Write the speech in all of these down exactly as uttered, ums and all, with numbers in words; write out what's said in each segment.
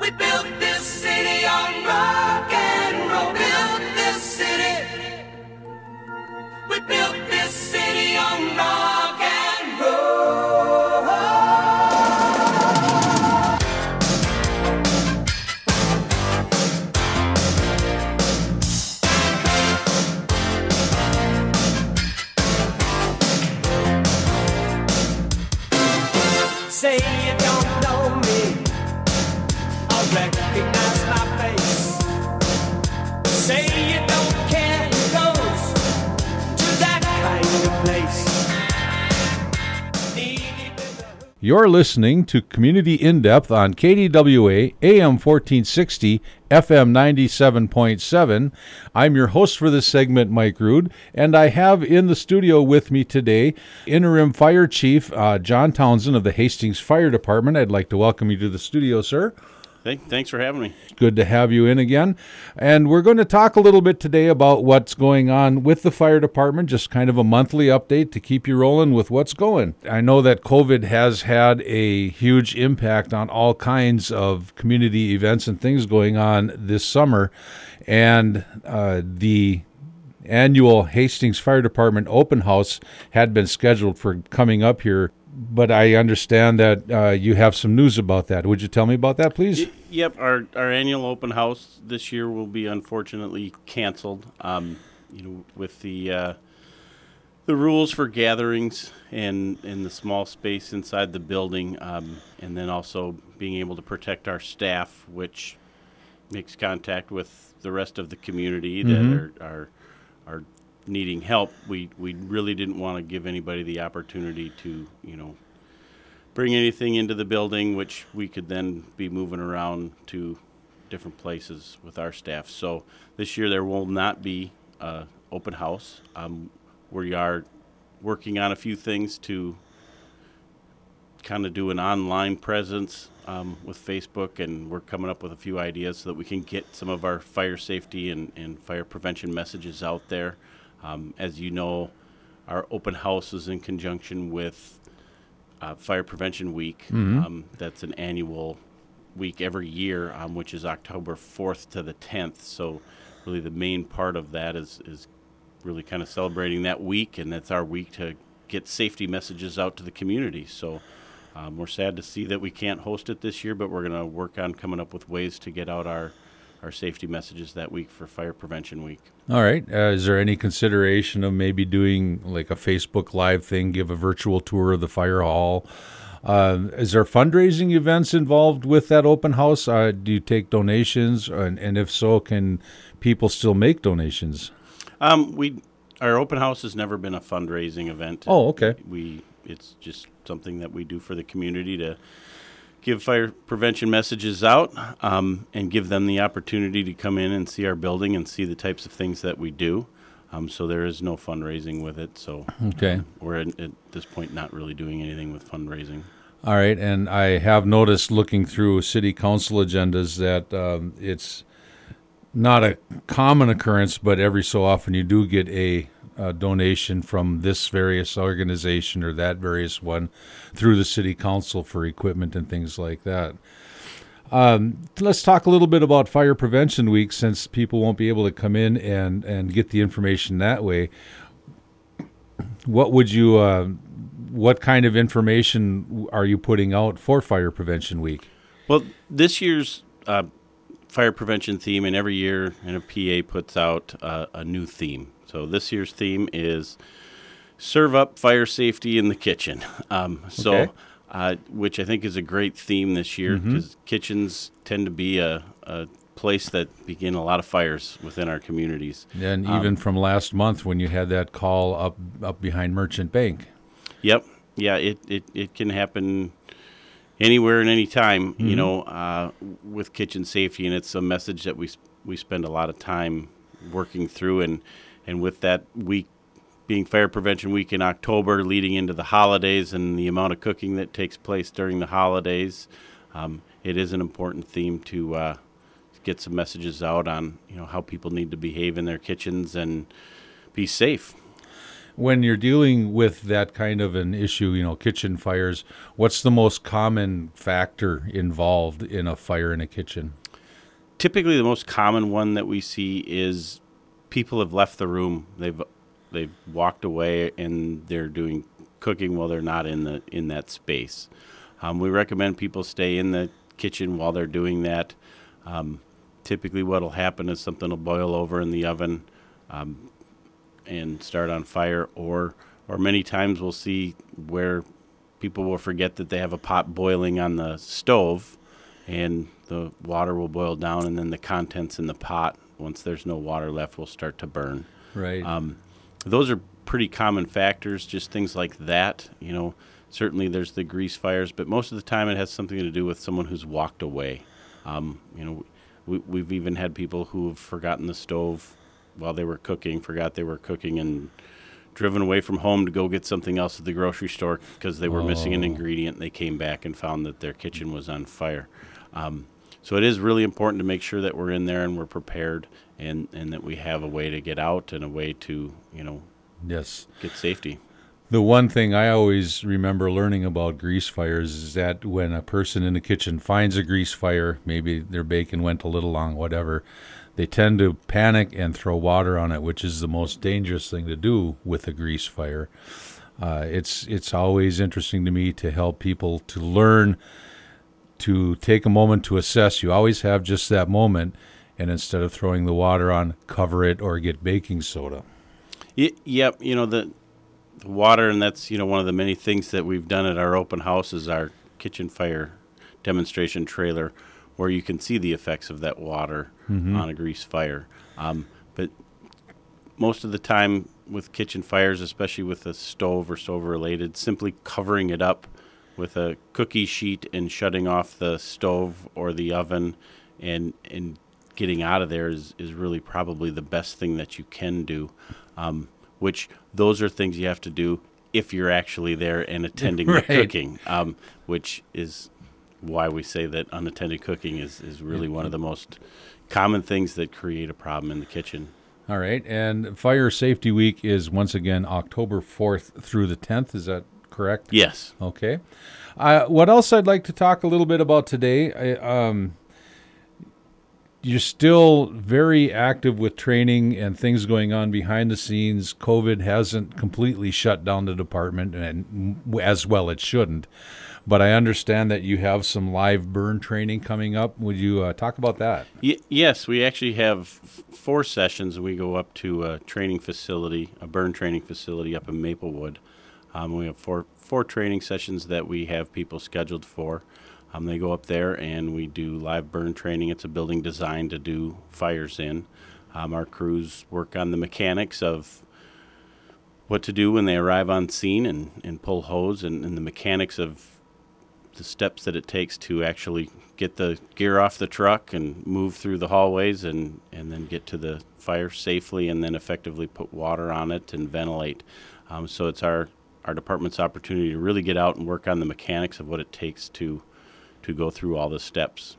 We built this city on rock and roll. Built this city. We built this city on rock and roll. Say you don't know me, I recognize my face. Say you don't care who goes to that kind of place. You're listening to Community In-Depth on K D W A, A M fourteen sixty, F M ninety-seven point seven. I'm your host for this segment, Mike Rude, and I have in the studio with me today Interim Fire Chief uh, John Townsend of the Hastings Fire Department. I'd like to welcome you to the studio, sir. Thanks for having me. Good to have you in again. And we're going to talk a little bit today about what's going on with the fire department, just kind of a monthly update to keep you rolling with what's going. I know that COVID has had a huge impact on all kinds of community events and things going on this summer. And uh, the annual Hastings Fire Department open house had been scheduled for coming up here, but I understand that uh, you have some news about that. Would you tell me about that, please? Y- yep, our our annual open house this year will be unfortunately canceled. Um, you know, with the uh, the rules for gatherings and in the small space inside the building, um, and then also being able to protect our staff, which makes contact with the rest of the community that mm-hmm. are are are needing help. We we really didn't want to give anybody the opportunity to, you know, bring anything into the building, which we could then be moving around to different places with our staff. So this year there will not be uh, open house. Um, we are working on a few things to kind of do an online presence um, with Facebook, and we're coming up with a few ideas so that we can get some of our fire safety and, and fire prevention messages out there. Um, as you know, our open house is in conjunction with uh, Fire Prevention Week. Mm-hmm. Um, that's an annual week every year, um, which is October fourth to the tenth. So really the main part of that is, is really kind of celebrating that week, and that's our week to get safety messages out to the community. So um, we're sad to see that we can't host it this year, but we're going to work on coming up with ways to get out our our safety messages that week for Fire Prevention Week. All right. Uh, is there any consideration of maybe doing like a Facebook Live thing, give a virtual tour of the fire hall? Uh, is there fundraising events involved with that open house? Uh, do you take donations? And, and if so, can people still make donations? Um, we Our open house has never been a fundraising event. Oh, okay. We It's just something that we do for the community to give fire prevention messages out, um, and give them the opportunity to come in and see our building and see the types of things that we do. Um, so there is no fundraising with it. So okay. um, we're at, at this point not really doing anything with fundraising. All right. And I have noticed looking through city council agendas that um, it's not a common occurrence, but every so often you do get a Uh, donation from this various organization or that various one through the city council for equipment and things like that. Um, let's talk a little bit about Fire Prevention Week, since people won't be able to come in and, and get the information that way. What would you, uh, what kind of information are you putting out for Fire Prevention Week? Well, this year's uh, fire prevention theme, and every year N F P A puts out uh, a new theme. So this year's theme is Serve Up Fire Safety in the Kitchen. Um, so, okay. uh, which I think is a great theme this year, because mm-hmm. kitchens tend to be a, a place that begin a lot of fires within our communities. And even um, from last month when you had that call up up behind Merchant Bank. Yep. Yeah, it, it, it can happen anywhere and any time, mm-hmm. you know, uh, with kitchen safety, and it's a message that we we spend a lot of time working through, and And with that week being Fire Prevention Week in October, leading into the holidays and the amount of cooking that takes place during the holidays, um, it is an important theme to uh, get some messages out on, you know, how people need to behave in their kitchens and be safe. when you're dealing with that kind of an issue, you know, kitchen fires, what's the most common factor involved in a fire in a kitchen? Typically, the most common one that we see is people have left the room. They've they've walked away and they're doing cooking while they're not in the in that space. Um, we recommend people stay in the kitchen while they're doing that. Um, typically, what will happen is something will boil over in the oven um, and start on fire, or or many times we'll see where people will forget that they have a pot boiling on the stove, and the water will boil down, and then the contents in the pot, once there's no water left, will start to burn. Right. Um, those are pretty common factors, just things like that. You know, certainly there's the grease fires, but most of the time it has something to do with someone who's walked away. Um, you know, we, we've even had people who have forgotten the stove while they were cooking, forgot they were cooking, and driven away from home to go get something else at the grocery store because they were oh. missing an ingredient. They came back and found that their kitchen was on fire. Um, so it is really important to make sure that we're in there and we're prepared, and, and that we have a way to get out and a way to, you know, yes, get safety. The one thing I always remember learning about grease fires is that when a person in the kitchen finds a grease fire, maybe their bacon went a little long, whatever, they tend to panic and throw water on it, which is the most dangerous thing to do with a grease fire. Uh, it's it's always interesting to me to help people to learn to take a moment to assess. You always have just that moment, and instead of throwing the water on, cover it or get baking soda. Y- yep, you know, the, the water, and that's, you know, one of the many things that we've done at our open house is our kitchen fire demonstration trailer, where you can see the effects of that water mm-hmm. on a grease fire. Um, but most of the time with kitchen fires, especially with a stove or stove-related, simply covering it up with a cookie sheet and shutting off the stove or the oven and and getting out of there is, is really probably the best thing that you can do, um, which those are things you have to do if you're actually there and attending right. the cooking, um, which is why we say that unattended cooking is, is really one of the most common things that create a problem in the kitchen. All right, and Fire Safety Week is once again October fourth through the tenth, is that correct? Yes. Okay. Uh, what else I'd like to talk a little bit about today, I, um, you're still very active with training and things going on behind the scenes. COVID hasn't completely shut down the department, and as well it shouldn't. But I understand that you have some live burn training coming up. Would you uh, talk about that? Y- yes, we actually have f- four sessions. We go up to a training facility, a burn training facility up in Maplewood. Um, we have four four training sessions that we have people scheduled for. Um, they go up there and we do live burn training. It's a building designed to do fires in. Um, our crews work on the mechanics of what to do when they arrive on scene and, and pull hose, and, and the mechanics of the steps that it takes to actually get the gear off the truck and move through the hallways and, and then get to the fire safely and then effectively put water on it and ventilate. Um, so it's our, our department's opportunity to really get out and work on the mechanics of what it takes to to go through all the steps.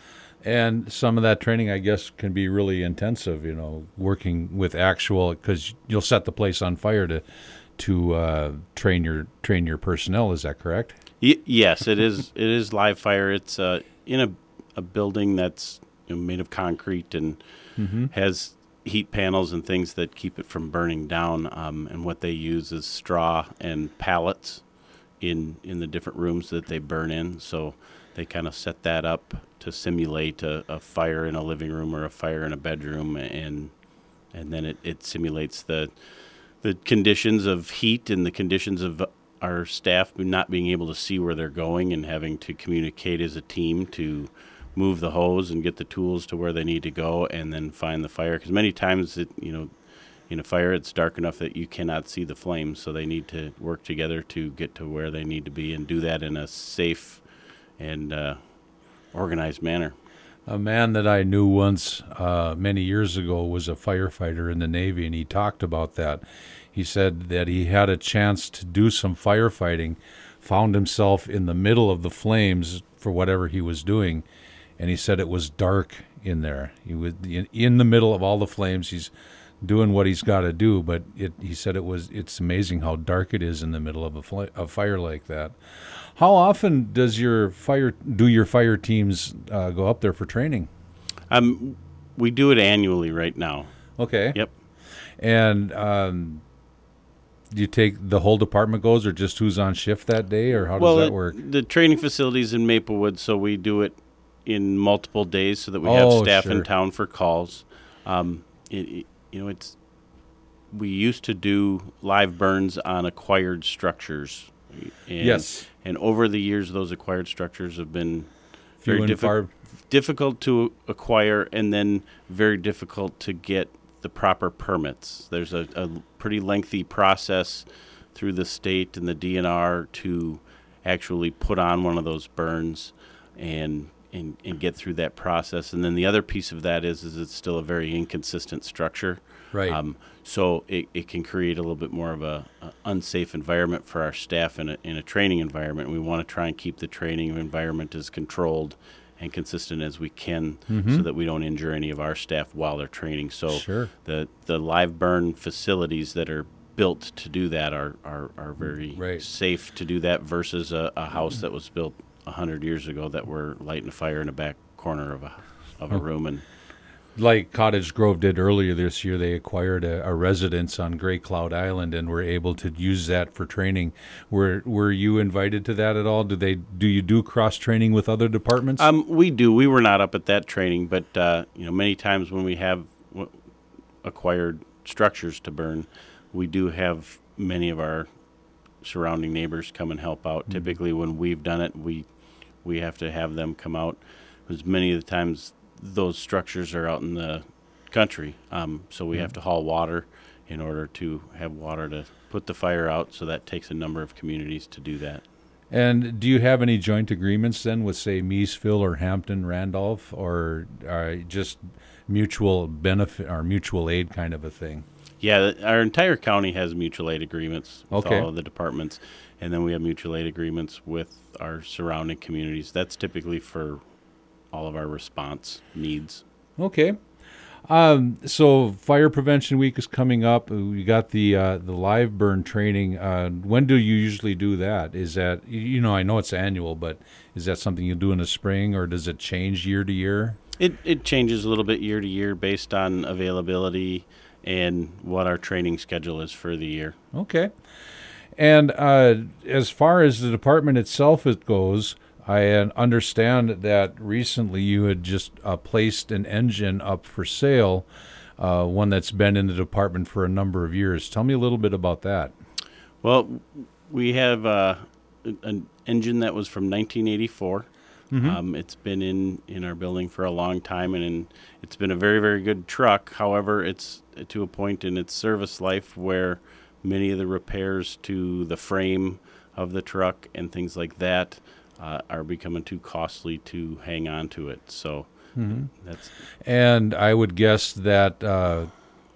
And some of that training, I guess, can be really intensive, you know, working with actual, because you'll set the place on fire to to uh, train your train your personnel. Is that correct? Y- yes, it is. It is live fire. It's uh, in a a building that's, you know, made of concrete and mm-hmm. has heat panels and things that keep it from burning down. Um, and what they use is straw and pallets in in the different rooms that they burn in. So they kind of set that up to simulate a, a fire in a living room or a fire in a bedroom, and and then it, it simulates the the conditions of heat and the conditions of our staff not being able to see where they're going and having to communicate as a team to move the hose and get the tools to where they need to go and then find the fire. Because many times, it, you know, in a fire, it's dark enough that you cannot see the flames, so they need to work together to get to where they need to be and do that in a safe and uh, organized manner. A man that I knew once uh, many years ago was a firefighter in the Navy, and he talked about that. He said that he had a chance to do some firefighting, found himself in the middle of the flames for whatever he was doing, and he said it was dark in there. He was in, in the middle of all the flames. He's doing what he's got to do. But it, he said it was it's amazing how dark it is in the middle of a, fl- a fire like that. How often does your fire do your fire teams uh, go up there for training? Um, we do it annually right now. Okay. Yep. And um, do you take the whole department goes, or just who's on shift that day, or how well, does that it- work? the training facilities in Maplewood, so we do it in multiple days so that we have Oh, staff sure. in town for calls. Um, it, it- you know, it's we used to do live burns on acquired structures. And, Yes. And over the years, those acquired structures have been Few very and diffi- far. difficult to acquire, and then very difficult to get the proper permits. There's a, a pretty lengthy process through the state and the D N R to actually put on one of those burns and and, and get through that process. And then the other piece of that is is it's still a very inconsistent structure. Right. Um, so it, it can create a little bit more of a, a unsafe environment for our staff in a, in a training environment. We want to try and keep the training environment as controlled and consistent as we can, so that we don't injure any of our staff while they're training. So Sure. the the live burn facilities that are built to do that are are, are very Right. safe to do that versus a, a house that was built a hundred years ago that we're lighting a fire in the back corner of a of a room. And Like Cottage Grove did earlier this year, they acquired a, a residence on Gray Cloud Island and were able to use that for training. Were Were you invited to that at all? Do they do you do cross training with other departments? Um, we do. We were not up at that training, but uh, you know, many times when we have w- acquired structures to burn, we do have many of our surrounding neighbors come and help out. Typically, when we've done it, we we have to have them come out, because many of the times those structures are out in the country, um, so we have to haul water in order to have water to put the fire out. So that takes a number of communities to do that. And do you have any joint agreements then with, say, Meesville or Hampton, Randolph, or uh, just mutual benefit or mutual aid kind of a thing? Yeah, th- our entire county has mutual aid agreements with Okay. all of the departments, and then we have mutual aid agreements with our surrounding communities. That's typically for all of our response needs. Okay. Um, so Fire Prevention Week is coming up. We got the uh, the live burn training. Uh, when do you usually do that? Is that, you know, I know it's annual, but is that something you do in the spring, or does it change year to year? It it changes a little bit year to year based on availability and what our training schedule is for the year. Okay. And uh, as far as the department itself it goes, I uh, understand that recently you had just uh, placed an engine up for sale, uh, one that's been in the department for a number of years. Tell me a little bit about that. Well, we have uh, an engine that was from nineteen eighty-four. Um, it's been in, in our building for a long time, and in, it's been a very, very good truck. However, it's to a point in its service life where many of the repairs to the frame of the truck and things like that uh, are becoming too costly to hang on to it. So that's And I would guess that uh,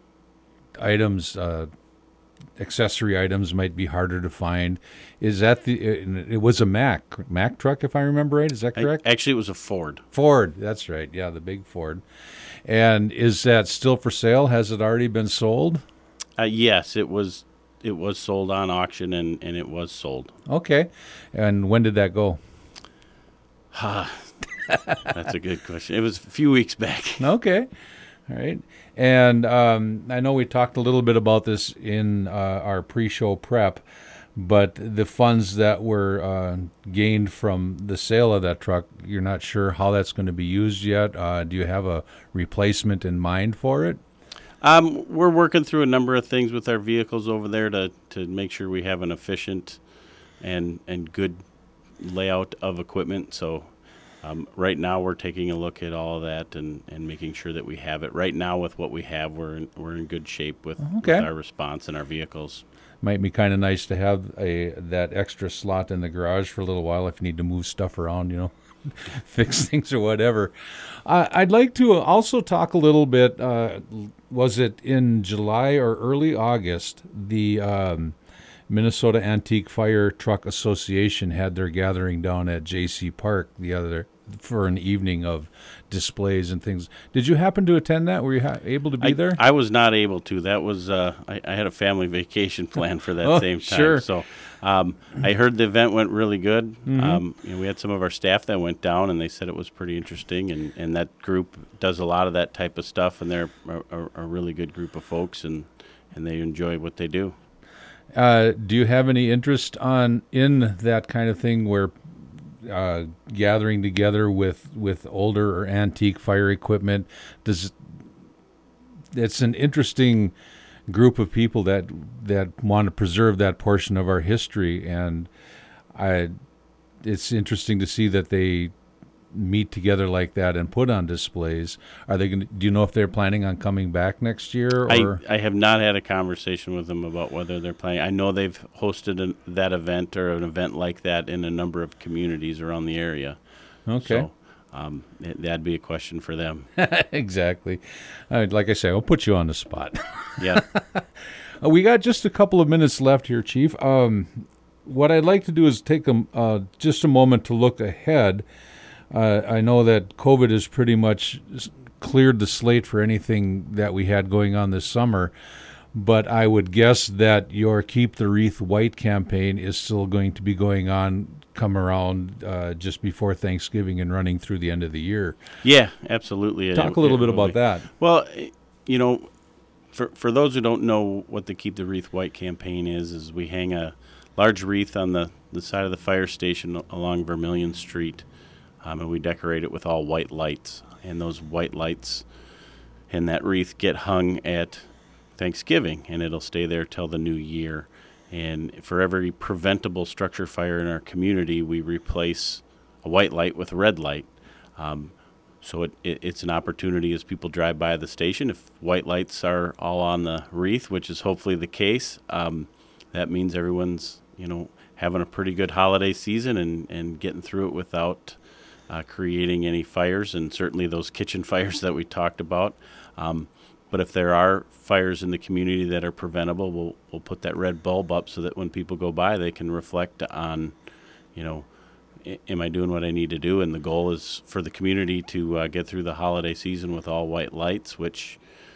items, uh, accessory items, might be harder to find. Is that the? It, it was a Mack Mack truck, if I remember right. Is that correct? actually it was a Ford. Ford. That's right. Yeah, the big Ford. And is that still for sale? Has it already been sold? Uh, yes, it was. It was sold on auction, and, and it was sold. Okay. And when did that go? That's a good question. It was a few weeks back. Okay. All right. And um, I know we talked a little bit about this in uh, our pre-show prep, but the funds that were uh, gained from the sale of that truck, you're not sure how that's going to be used yet. Uh, do you have a replacement in mind for it? Um, we're working through a number of things with our vehicles over there to, to make sure we have an efficient and and good layout of equipment. So um, right now we're taking a look at all of that and, and making sure that we have it. Right now with what we have, we're in, we're in good shape with, Okay. with our response and our vehicles. Might be kind of nice to have a that extra slot in the garage for a little while if you need to move stuff around, you know, fix things or whatever. Uh, I'd like to also talk a little bit. Uh, was it in July or early August? The um, Minnesota Antique Fire Truck Association had their gathering down at J C Park the other for an evening of displays and things. Did you happen to attend that? Were you ha- able to be I, there? I was not able to. That was uh, I, I had a family vacation planned for that Oh, same time. sure. So um, I heard the event went really good. Mm-hmm. Um, you know, we had some of our staff that went down, and they said it was pretty interesting. And, and that group does a lot of that type of stuff, and they're a, a, a really good group of folks, and, and they enjoy what they do. Uh, do you have any interest on in that kind of thing where uh, gathering together with, with older or antique fire equipment? Does it's an interesting group of people that that want to preserve that portion of our history, and I it's interesting to see that they meet together like that and put on displays. Are they going to, do you know if they're planning on coming back next year? Or I, I have not had a conversation with them about whether they're planning. I know they've hosted an, that event or an event like that in a number of communities around the area. Okay. So, um, it, that'd be a question for them. Exactly. Uh, like I say, I'll put you on the spot. Yeah. Uh, we got just a couple of minutes left here, Chief. Um, what I'd like to do is take a, uh, just a moment to look ahead. Uh, I know that COVID has pretty much cleared the slate for anything that we had going on this summer, but I would guess that your Keep the Wreath White campaign is still going to be going on, come around uh, just before Thanksgiving and running through the end of the year. Yeah, absolutely. Talk It- a little it bit will about be. that. Well, eh, you know, for for those who don't know what the Keep the Wreath White campaign is, is we hang a large wreath on the, the side of the fire station along Vermilion Street, um, and we decorate it with all white lights. And those white lights and that wreath get hung at Thanksgiving, and it'll stay there till the new year. And for every preventable structure fire in our community, we replace a white light with a red light. Um, so it, it, it's an opportunity as people drive by the station. If white lights are all on the wreath, which is hopefully the case, um, that means everyone's, you know, having a pretty good holiday season and, and getting through it without uh, creating any fires, and certainly those kitchen fires that we talked about. Um, But if there are fires in the community that are preventable, we'll we'll put that red bulb up so that when people go by, they can reflect on, you know, a- am I doing what I need to do? And the goal is for the community to uh, get through the holiday season with all white lights, which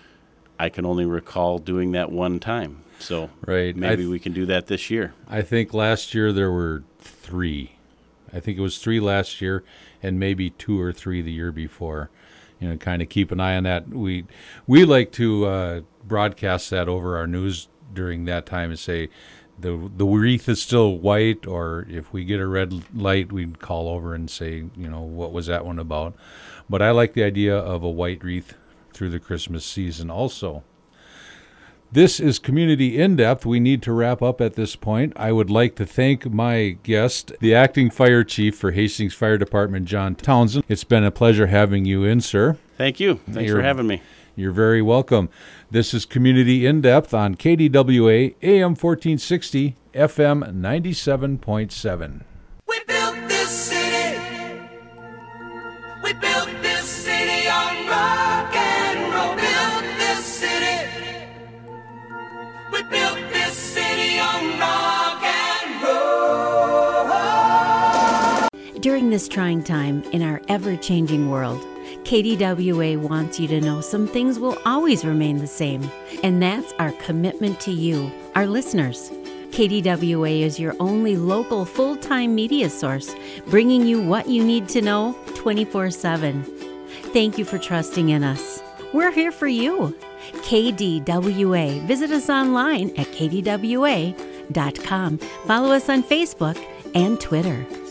I can only recall doing that one time. So Right. maybe I th- we can do that this year. I think last year there were three. I think it was three last year and maybe two or three the year before. You know, kind of keep an eye on that. We we like to uh, broadcast that over our news during that time and say the the wreath is still white, or if we get a red light, we'd call over and say, you know, what was that one about? But I like the idea of a white wreath through the Christmas season also. This is Community In-Depth. We need to wrap up at this point. I would like to thank my guest, the Acting Fire Chief for Hastings Fire Department, John Townsend. It's been a pleasure having you in, sir. Thank you. Thanks You're- for having me. You're very welcome. This is Community In-Depth on K D W A, A M fourteen sixty, F M ninety-seven point seven. We built this city. We built this city on rock and roll. Built this city. We built this city on rock and roll. During this trying time in our ever-changing world, K D W A wants you to know some things will always remain the same, and that's our commitment to you, our listeners. K D W A is your only local full-time media source, bringing you what you need to know twenty-four seven. Thank you for trusting in us. We're here for you. K D W A. Visit us online at k d w a dot com. Follow us on Facebook and Twitter.